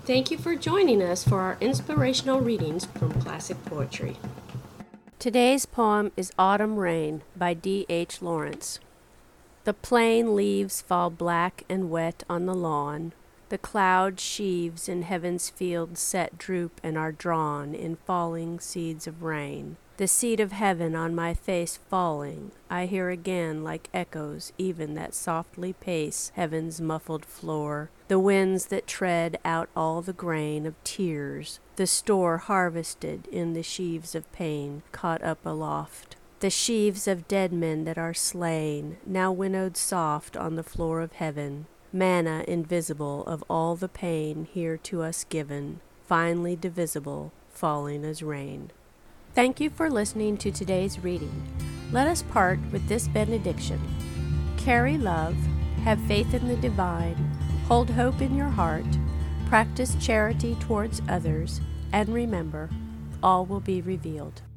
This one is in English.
Thank you for joining us for our inspirational readings from classic poetry. Today's poem is Autumn Rain by D.H. Lawrence. The plain leaves fall black and wet on the lawn. The cloud sheaves in heaven's field set droop and are drawn in falling seeds of rain. The seed of heaven on my face falling, I hear again like echoes even that softly pace heaven's muffled floor. The winds that tread out all the grain of tears, the store harvested in the sheaves of pain, caught up aloft. The sheaves of dead men that are slain, now winnowed soft on the floor of heaven. Manna invisible of all the pain here to us given, finely divisible, falling as rain. Thank you for listening to today's reading. Let us part with this benediction. Carry love, have faith in the divine, hold hope in your heart, practice charity towards others, and remember, all will be revealed.